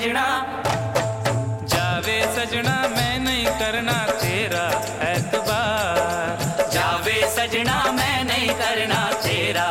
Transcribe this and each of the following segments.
सजना, जावे सजना मैं नहीं करना तेरा एतबार, जावे सजना मैं नहीं करना तेरा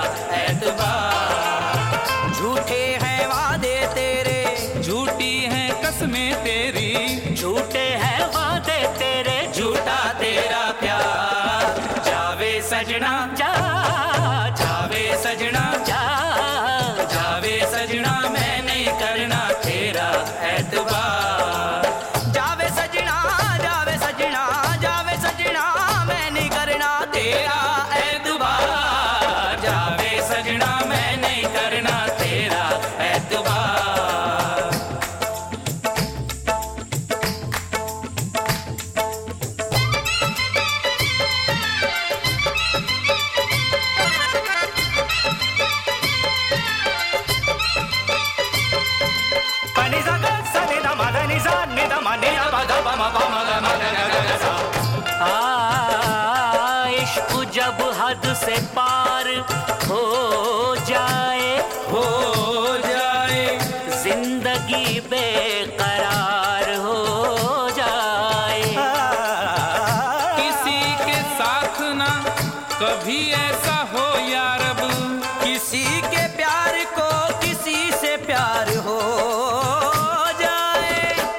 एतबार। झूठे हैं वादे तेरे, झूठी है कसमें तेरी, झूठे हैं वादे तेरे, झूठा तेरा प्यार। जावे सजना जा, जावे सजना जा, जावे सजना मैं नहीं करना तेरा एतबार। जावे सजना, जावे सजना, जावे सजना मैं नहीं करना तेरा एतबार, जावे सजना मैं नहीं करना तेरा एतबार। इश्क जब हद से पार हो जाए, हो जाए, जिंदगी बेकरार हो जाए। किसी के साथ ना कभी ऐसा हो यार, अब किसी के प्यार को किसी से प्यार हो जाए।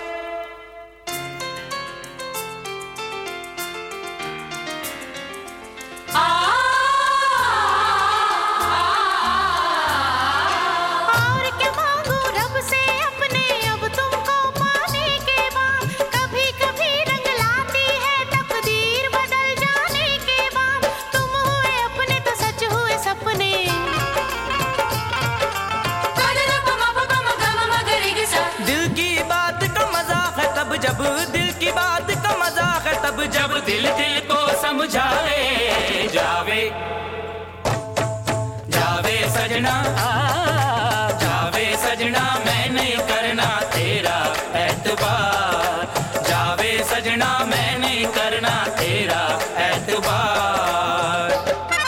और क्या मांगू रब से अपने, अब तुमको पाने के बाद। कभी कभी रंग लाती है तकदीर बदल जाने के बाद। तुम हुए अपने तो सच हुए सपने। दिल की बात का मजाक है तब जब, दिल की बात का मजाक है तब जब दिल दिल को समझाए। जावे, जावे सजना, जावे सजना मैं नहीं करना तेरा एतबार, जावे सजना मैं नहीं करना तेरा एतबार।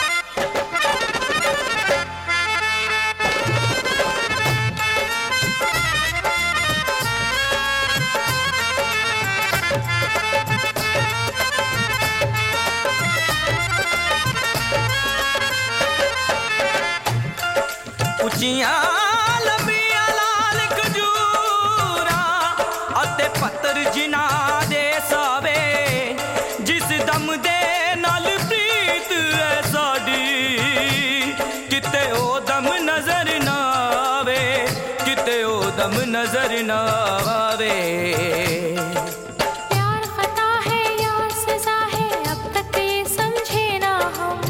ਉੱਚੀਆਂ ਲੰਬੀਆਂ ਲਾਲ ਖਜੂਰਾਂ ਅਤੇ ਪੱਤਰ ਜਿਨ੍ਹਾਂ ਦੇ ਸਾਵੇ, ਜਿਸ ਦਮ ਦੇ ਨਾਲ ਪ੍ਰੀਤ ਹੈ ਸਾਡੀ, ਕਿਤੇ ਉਹ ਦਮ ਨਜ਼ਰ ਨਾ ਆਵੇ, ਕਿਤੇ ਉਹ ਦਮ ਨਜ਼ਰ ਨਾ ਆਵੇ। प्यार खता है यार सजा है, अब तक ये समझे ना हम।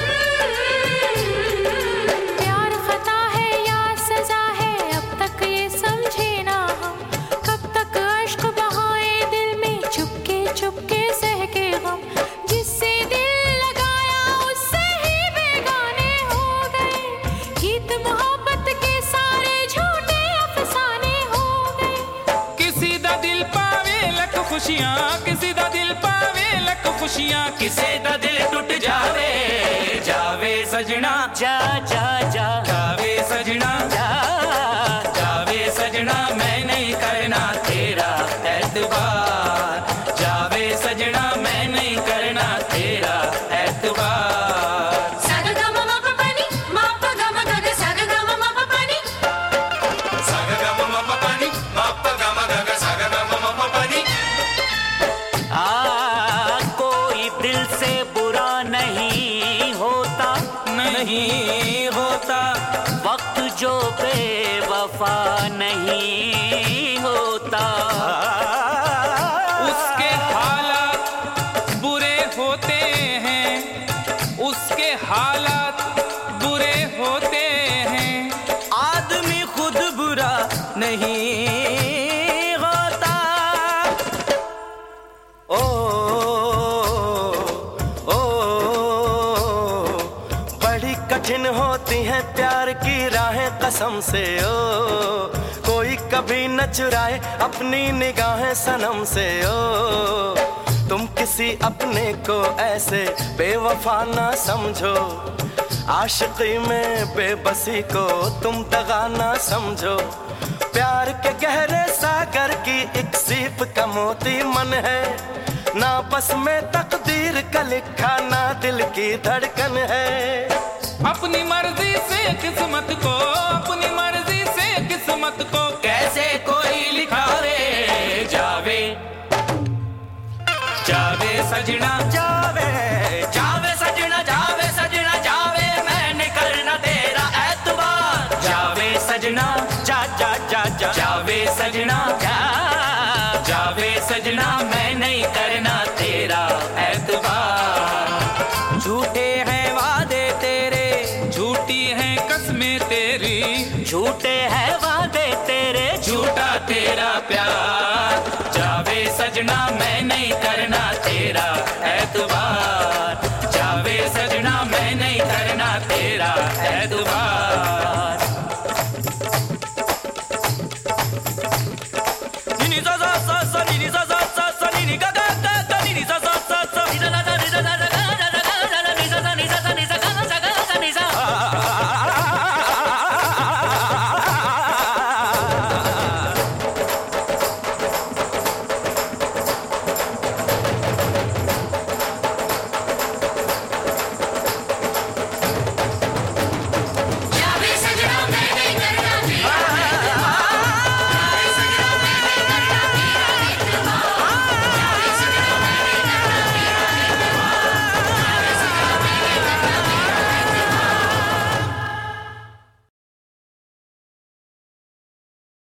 प्यार खता है यार सजा है, अब तक ये समझे ना हम। कब तक अश्क बहाए दिल में चुपके चुपके सह के गम। जिससे दिल लगाया उससे ही बेगाने हो गए। गीत मोहब्बत के सारे झूठे अफसाने हो गए। किसी दा दिल पावे लख खुशियां, किसी दा दिल पावे लख खुशियां, किसे दा दिल टूट जावे। जावे सजना जा जा जा, जावे सजना जा जावे सजना मैं नहीं करना तेरा एतबार, जावे सजना मैं नहीं करना तेरा एतबार। कोई दिल से बुरा नहीं होता, नहीं होता, वक्त जो बेवफा नहीं होता। उसके हालात बुरे होते हैं, उसके हालात बुरे होते हैं। आदमी खुद बुरा नहीं होता। ओ ओ बड़ी कठिन होती हैं प्यार की राहें कसम से। ओ कोई कभी न चुराए अपनी निगाहें सनम से। ओ तुम किसी अपने को ऐसे बेवफा ना समझो, आशिकी में बेबसी को तुम दगा ना समझो, प्यार के गहरे सागर की एक सीप का मोती मन है, ना बस में तकदीर का लिखा ना दिल की धड़कन है। अपनी मर्जी से किस्मत को, अपनी मर्जी से किस्मत को कैसे कोई लिखावे, जावे जावे सजना जावे जावे सजना, जावे सजना जावे, मैं निकलना तेरा एतबार, जावे सजना जा जा जा जा जावे सजना जावे सजना, मैं नहीं करना तेरा एतबार। झूठे हैं वादे तेरे, झूठी हैं कस्में तेरी, झूठे हैं वादे तेरे, झूठा तेरा प्यार, जावे सजना मैं नहीं करना तेरा एतबार, जावे सजना मैं नहीं करना तेरा एतबार।